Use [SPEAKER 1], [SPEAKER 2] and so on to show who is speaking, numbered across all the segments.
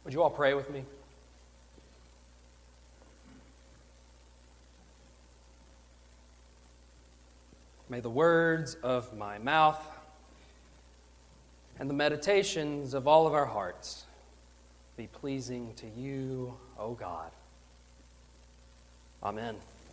[SPEAKER 1] Would you all pray with me? May the words of my mouth and the meditations of all of our hearts be pleasing to you, O God. Amen.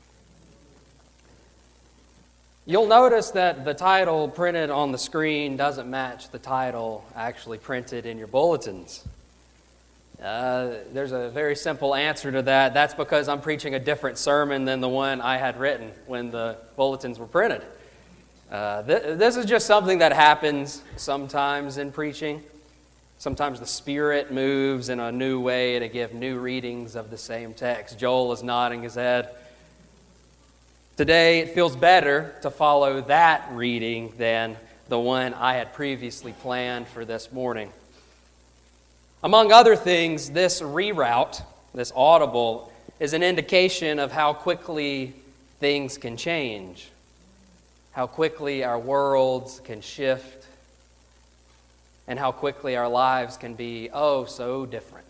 [SPEAKER 1] You'll notice that the title printed on the screen doesn't match the title actually printed in your bulletins. There's a very simple answer to that. That's because I'm preaching a different sermon than the one I had written when the bulletins were printed. This is just something that happens sometimes in preaching. Sometimes the Spirit moves in a new way to give new readings of the same text. Joel is nodding his head. Today, it feels better to follow that reading than the one I had previously planned for this morning. Among other things, this reroute, this audible, is an indication of how quickly things can change, how quickly our worlds can shift, and how quickly our lives can be, oh, so different.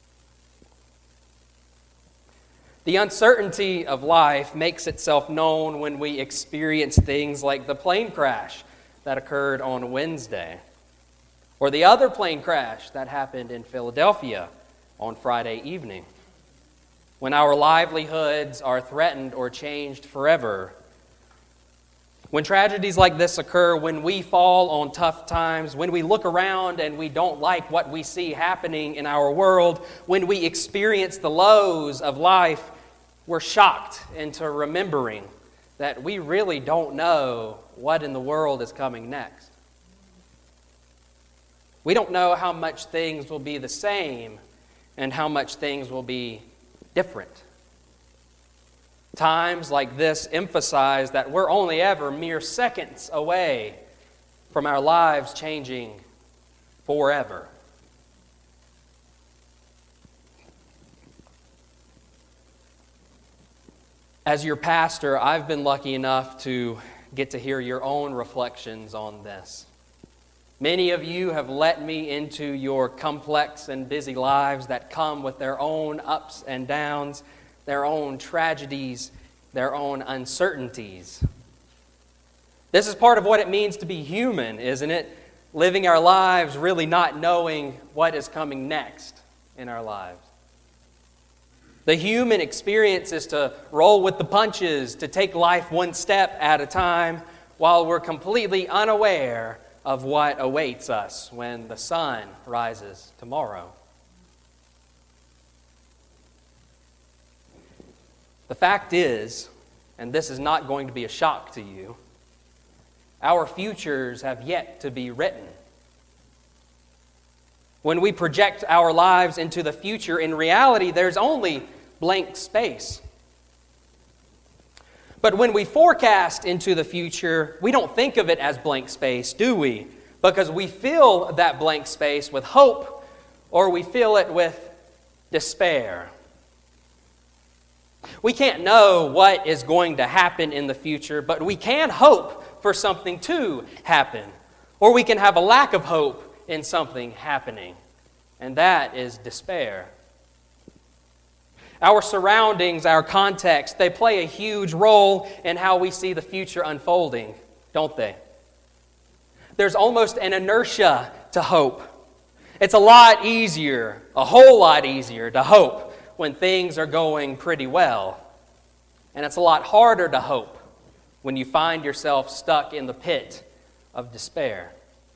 [SPEAKER 1] The uncertainty of life makes itself known when we experience things like the plane crash that occurred on Wednesday, or the other plane crash that happened in Philadelphia on Friday evening, when our livelihoods are threatened or changed forever. When tragedies like this occur, when we fall on tough times, when we look around and we don't like what we see happening in our world, when we experience the lows of life, we're shocked into remembering that we really don't know what in the world is coming next. We don't know how much things will be the same and how much things will be different. Times like this emphasize that we're only ever mere seconds away from our lives changing forever. As your pastor, I've been lucky enough to get to hear your own reflections on this. Many of you have let me into your complex and busy lives that come with their own ups and downs, their own tragedies, their own uncertainties. This is part of what it means to be human, isn't it? Living our lives really not knowing what is coming next in our lives. The human experience is to roll with the punches, to take life one step at a time, while we're completely unaware of what awaits us when the sun rises tomorrow. The fact is, and this is not going to be a shock to you, our futures have yet to be written. When we project our lives into the future, in reality, there's only blank space. But when we forecast into the future, we don't think of it as blank space, do we? Because we fill that blank space with hope, or we fill it with despair. We can't know what is going to happen in the future, but we can hope for something to happen. Or we can have a lack of hope in something happening, and that is despair. Our surroundings, our context, they play a huge role in how we see the future unfolding, don't they? There's almost an inertia to hope. It's a lot easier, a whole lot easier to hope when things are going pretty well. And it's a lot harder to hope when you find yourself stuck in the pit of despair.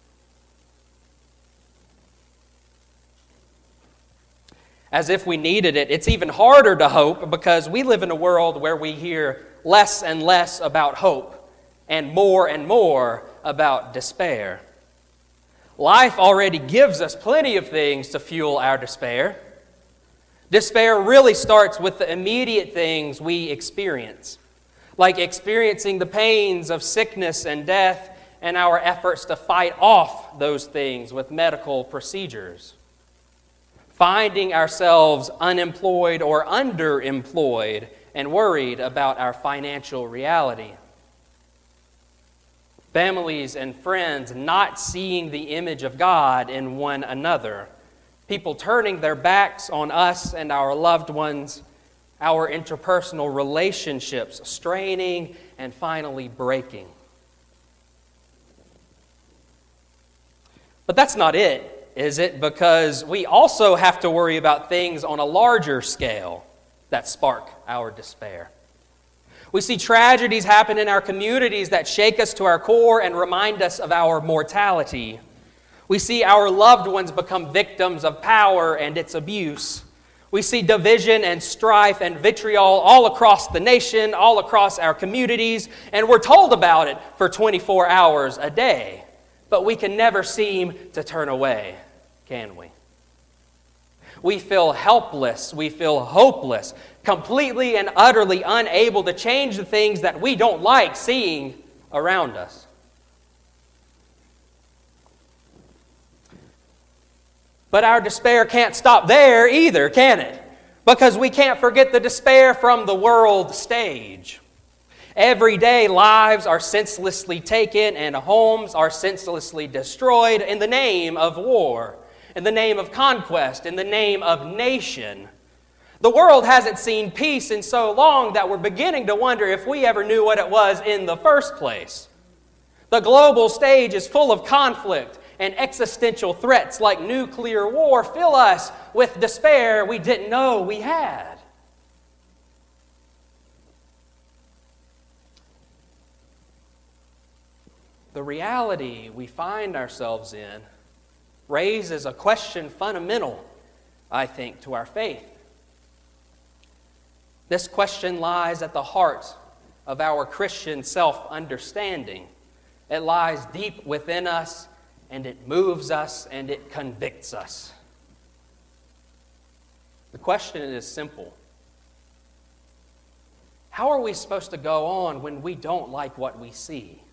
[SPEAKER 1] As if we needed it, it's even harder to hope because we live in a world where we hear less and less about hope and more about despair. Life already gives us plenty of things to fuel our despair. Despair really starts with the immediate things we experience, like experiencing the pains of sickness and death and our efforts to fight off those things with medical procedures. Finding ourselves unemployed or underemployed and worried about our financial reality. Families and friends not seeing the image of God in one another. people turning their backs on us and our loved ones, our interpersonal relationships straining and finally breaking. But that's not it, is it? Because we also have to worry about things on a larger scale that spark our despair. We see tragedies happen in our communities that shake us to our core and remind us of our mortality. We see our loved ones become victims of power and its abuse. We see division and strife and vitriol all across the nation, all across our communities, and we're told about it for 24 hours a day. But we can never seem to turn away, can we? We feel helpless, we feel hopeless, completely and utterly unable to change the things that we don't like seeing around us. But our despair can't stop there either, can it? Because we can't forget the despair from the world stage. Every day, lives are senselessly taken and homes are senselessly destroyed in the name of war, in the name of conquest, in the name of nation. The world hasn't seen peace in so long that we're beginning to wonder if we ever knew what it was in the first place. The global stage is full of conflict, and existential threats like nuclear war fill us with despair we didn't know we had. The reality we find ourselves in raises a question fundamental, I think, to our faith. This question lies at the heart of our Christian self-understanding. It lies deep within us, and it moves us, and it convicts us. The question is simple. How are we supposed to go on when we don't like what we see?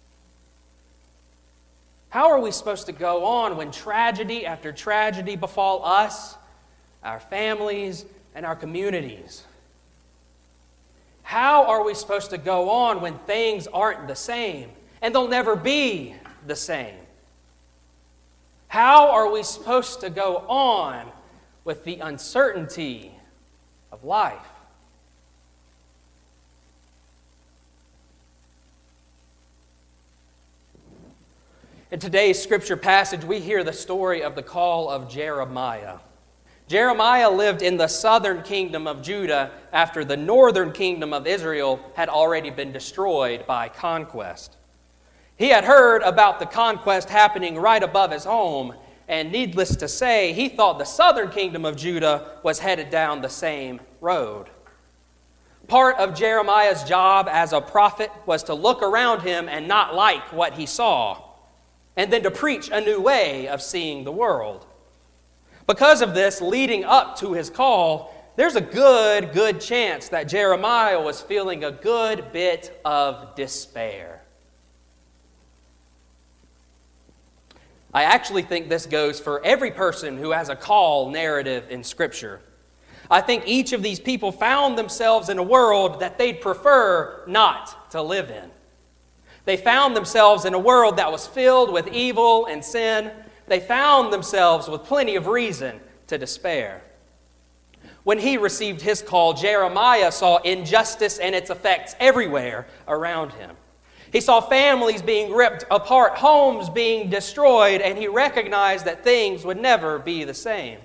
[SPEAKER 1] How are we supposed to go on when tragedy after tragedy befall us, our families, and our communities? How are we supposed to go on when things aren't the same, and they'll never be the same? How are we supposed to go on with the uncertainty of life? In today's scripture passage, we hear the story of the call of Jeremiah. Jeremiah lived in the southern kingdom of Judah after the northern kingdom of Israel had already been destroyed by conquest. He had heard about the conquest happening right above his home, and needless to say, he thought the southern kingdom of Judah was headed down the same road. Part of Jeremiah's job as a prophet was to look around him and not like what he saw, and then to preach a new way of seeing the world. Because of this, leading up to his call, there's a good chance that Jeremiah was feeling a good bit of despair. I actually think this goes for every person who has a call narrative in Scripture. I think each of these people found themselves in a world that they'd prefer not to live in. They found themselves in a world that was filled with evil and sin. They found themselves with plenty of reason to despair. When he received his call, Jeremiah saw injustice and its effects everywhere around him. He saw families being ripped apart, homes being destroyed, and he recognized that things would never be the same.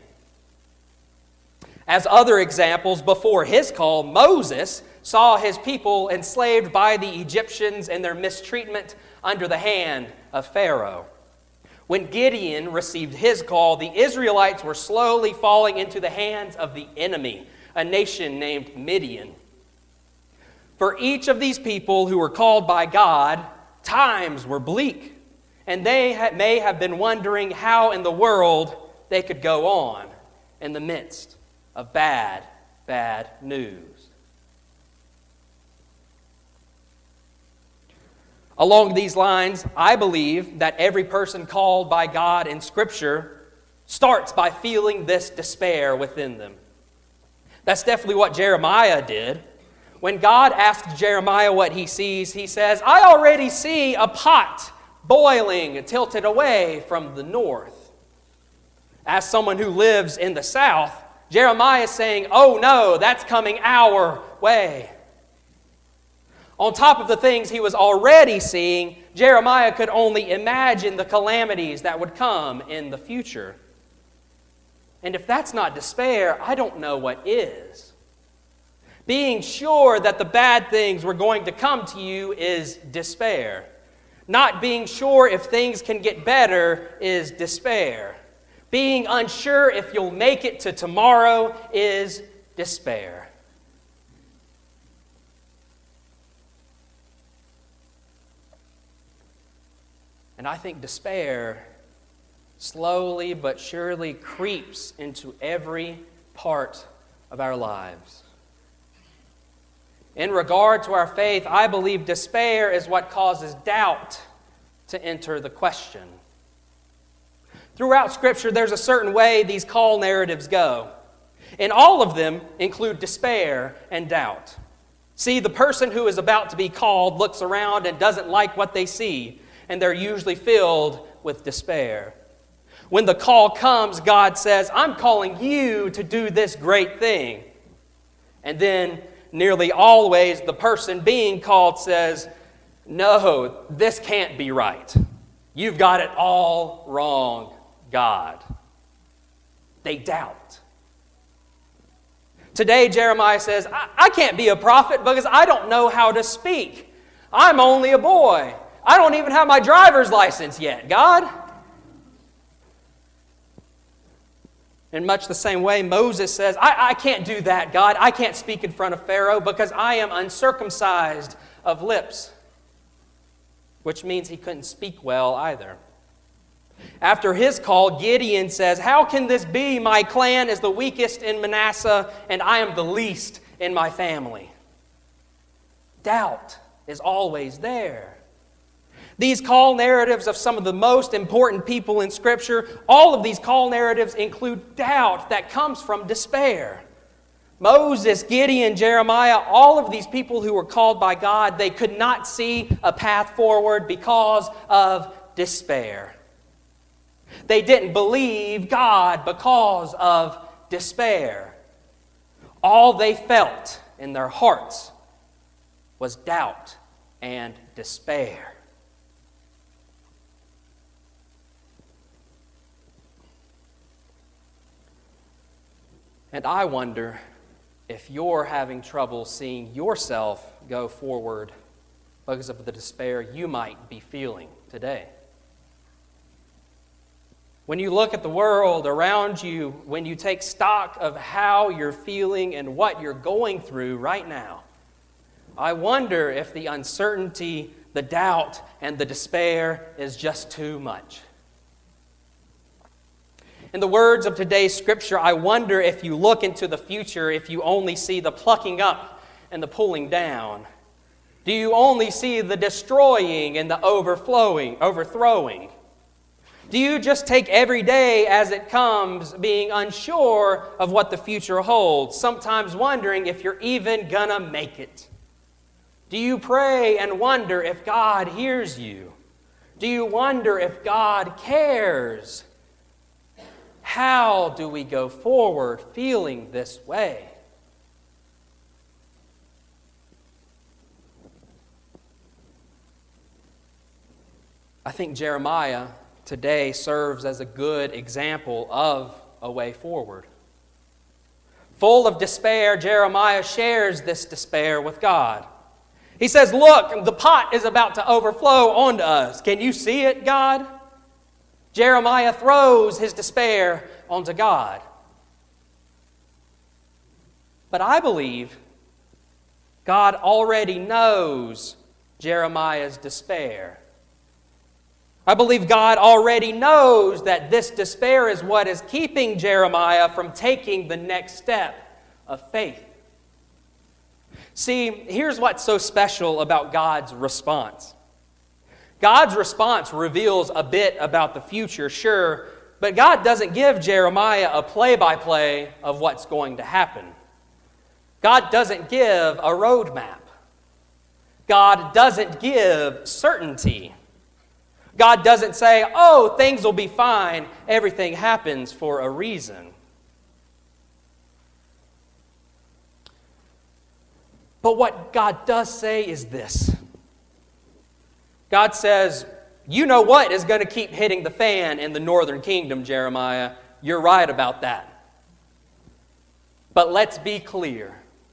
[SPEAKER 1] As other examples, before his call, Moses saw his people enslaved by the Egyptians and their mistreatment under the hand of Pharaoh. When Gideon received his call, the Israelites were slowly falling into the hands of the enemy, a nation named Midian. For each of these people who were called by God, times were bleak, and they may have been wondering how in the world they could go on in the midst of bad news. Along these lines, I believe that every person called by God in Scripture starts by feeling this despair within them. That's definitely what Jeremiah did. When God asks Jeremiah what he sees, he says, "I already see a pot boiling, tilted away from the north." As someone who lives in the South, Jeremiah is saying, oh no, that's coming our way. On top of the things he was already seeing, Jeremiah could only imagine the calamities that would come in the future. And if that's not despair, I don't know what is. Being sure that the bad things were going to come to you is despair. Not being sure if things can get better is despair. Being unsure if you'll make it to tomorrow is despair. And I think despair slowly but surely creeps into every part of our lives. In regard to our faith, I believe despair is what causes doubt to enter the question. Throughout Scripture, there's a certain way these call narratives go. And all of them include despair and doubt. See, the person who is about to be called looks around and doesn't like what they see, and they're usually filled with despair. When the call comes, God says, I'm calling you to do this great thing. And then, nearly always, the person being called says, no, this can't be right. You've got it all wrong, God. They doubt. Today, Jeremiah says, I can't be a prophet because I don't know how to speak. I'm only a boy. I don't even have my driver's license yet, God. In much the same way, Moses says, I can't do that, God. I can't speak in front of Pharaoh because I am uncircumcised of lips. Which means he couldn't speak well either. After his call, Gideon says, how can this be? My clan is the weakest in Manasseh, and I am the least in my family. Doubt is always there. These call narratives of some of the most important people in Scripture, all of these call narratives include doubt that comes from despair. Moses, Gideon, Jeremiah, all of these people who were called by God, they could not see a path forward because of despair. They didn't believe God because of despair. All they felt in their hearts was doubt and despair. And I wonder if you're having trouble seeing yourself go forward because of the despair you might be feeling today. When you look at the world around you, when you take stock of how you're feeling and what you're going through right now, I wonder if the uncertainty, the doubt, and the despair is just too much. In the words of today's Scripture, I wonder if you look into the future, if you only see the plucking up and the pulling down. Do you only see the destroying and the overthrowing? Do you just take every day as it comes, being unsure of what the future holds, sometimes wondering if you're even gonna make it? Do you pray and wonder if God hears you? Do you wonder if God cares? How do we go forward feeling this way? I think Jeremiah today serves as a good example of a way forward. Full of despair, Jeremiah shares this despair with God. He says, look, the pot is about to overflow onto us. Can you see it, God? Jeremiah throws his despair onto God. But I believe God already knows Jeremiah's despair. I believe God already knows that this despair is what is keeping Jeremiah from taking the next step of faith. See, here's what's so special about God's response. God's response reveals a bit about the future, sure, but God doesn't give Jeremiah a play-by-play of what's going to happen. God doesn't give a roadmap. God doesn't give certainty. God doesn't say, oh, things will be fine. Everything happens for a reason. But what God does say is this. God says, you know what is going to keep hitting the fan in the northern kingdom, Jeremiah. You're right about that. But let's be clear.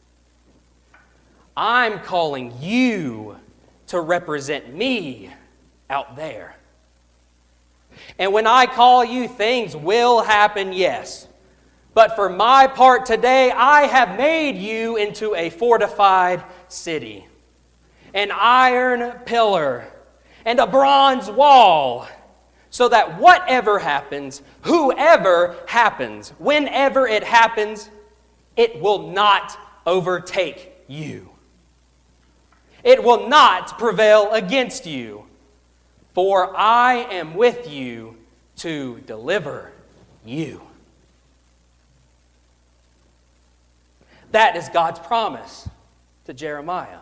[SPEAKER 1] I'm calling you to represent me out there. And when I call you, things will happen, yes. But for my part today, I have made you into a fortified city, an iron pillar, and a bronze wall, so that whatever happens, whoever happens, whenever it happens, it will not overtake you. It will not prevail against you, for I am with you to deliver you. That is God's promise to Jeremiah.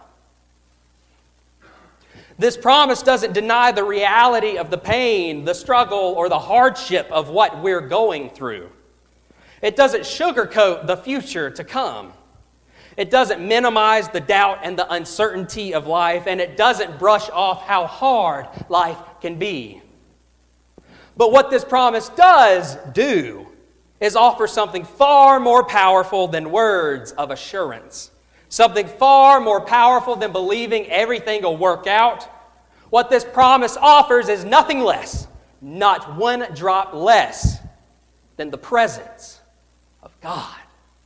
[SPEAKER 1] This promise doesn't deny the reality of the pain, the struggle, or the hardship of what we're going through. It doesn't sugarcoat the future to come. It doesn't minimize the doubt and the uncertainty of life, and it doesn't brush off how hard life can be. But what this promise does do is offer something far more powerful than words of assurance. Something far more powerful than believing everything will work out. What this promise offers is nothing less, not one drop less, than the presence of God.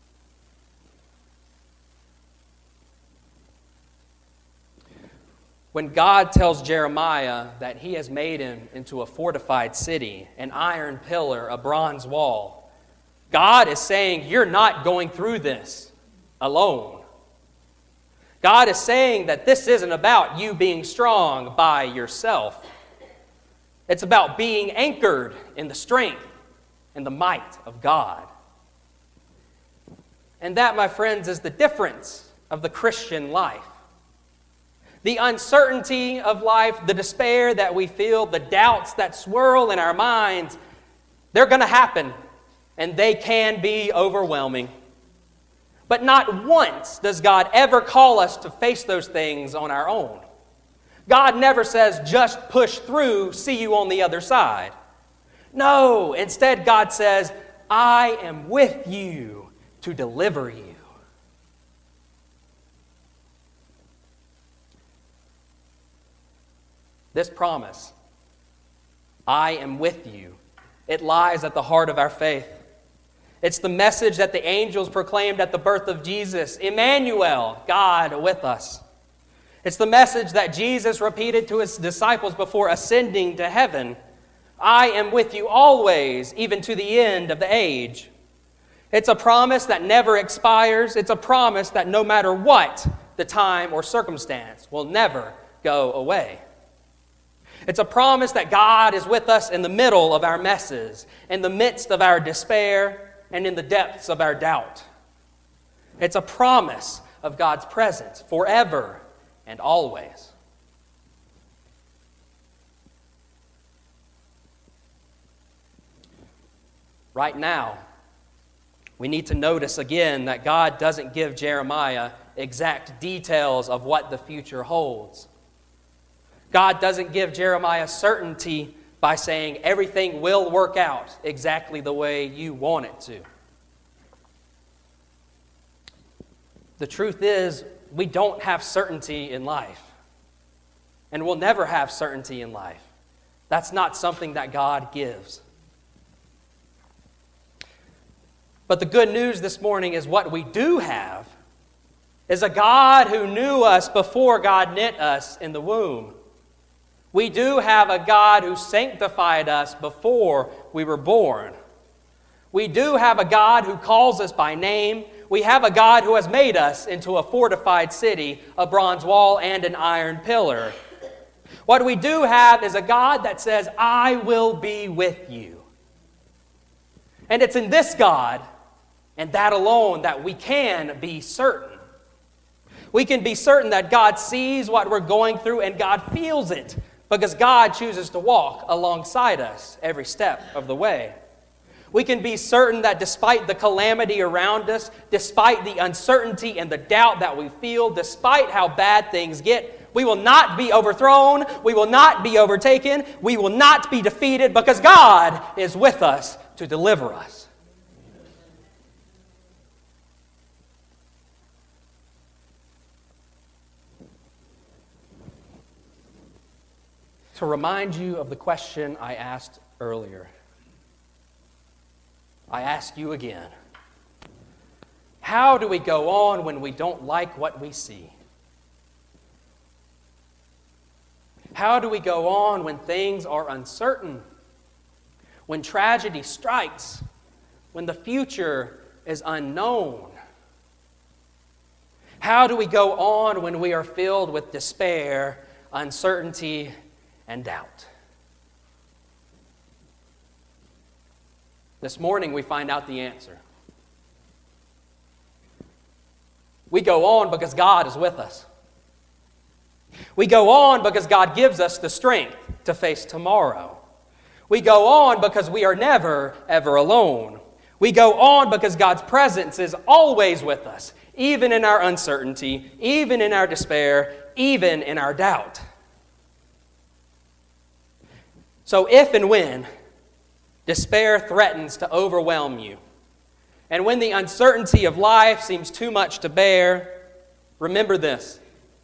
[SPEAKER 1] When God tells Jeremiah that he has made him into a fortified city, an iron pillar, a bronze wall, God is saying, you're not going through this alone. God is saying that this isn't about you being strong by yourself. It's about being anchored in the strength and the might of God. And that, my friends, is the difference of the Christian life. The uncertainty of life, the despair that we feel, the doubts that swirl in our minds, they're going to happen, and they can be overwhelming. But not once does God ever call us to face those things on our own. God never says, just push through, see you on the other side. No, instead God says, I am with you to deliver you. This promise, I am with you, it lies at the heart of our faith. It's the message that the angels proclaimed at the birth of Jesus, Emmanuel, God with us. It's the message that Jesus repeated to his disciples before ascending to heaven. I am with you always, even to the end of the age. It's a promise that never expires. It's a promise that no matter what the time or circumstance will never go away. It's a promise that God is with us in the middle of our messes, in the midst of our despair, and in the depths of our doubt. It's a promise of God's presence forever and always. Right now, we need to notice again that God doesn't give Jeremiah exact details of what the future holds. God doesn't give Jeremiah certainty by saying everything will work out exactly the way you want it to. The truth is, we don't have certainty in life. And we'll never have certainty in life. That's not something that God gives. But the good news this morning is what we do have is a God who knew us before God knit us in the womb. We do have a God who sanctified us before we were born. We do have a God who calls us by name. We have a God who has made us into a fortified city, a bronze wall, and an iron pillar. What we do have is a God that says, I will be with you. And it's in this God, and that alone, that we can be certain. We can be certain that God sees what we're going through and God feels it because God chooses to walk alongside us every step of the way. We can be certain that despite the calamity around us, despite the uncertainty and the doubt that we feel, despite how bad things get, we will not be overthrown, we will not be overtaken, we will not be defeated, because God is with us to deliver us. To remind you of the question I asked earlier, I ask you again, how do we go on when we don't like what we see? How do we go on when things are uncertain? When tragedy strikes? When the future is unknown? How do we go on when we are filled with despair, uncertainty, and doubt? This morning we find out the answer. We go on because God is with us. We go on because God gives us the strength to face tomorrow. We go on because we are never, ever alone. We go on because God's presence is always with us, even in our uncertainty, even in our despair, even in our doubt. So if and when despair threatens to overwhelm you, and when the uncertainty of life seems too much to bear, remember this,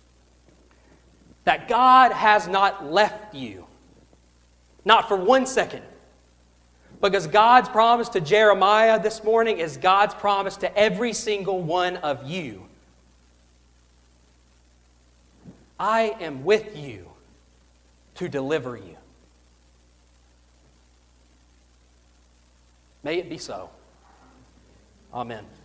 [SPEAKER 1] that God has not left you, not for 1 second, because God's promise to Jeremiah this morning is God's promise to every single one of you. I am with you to deliver you. May it be so. Amen.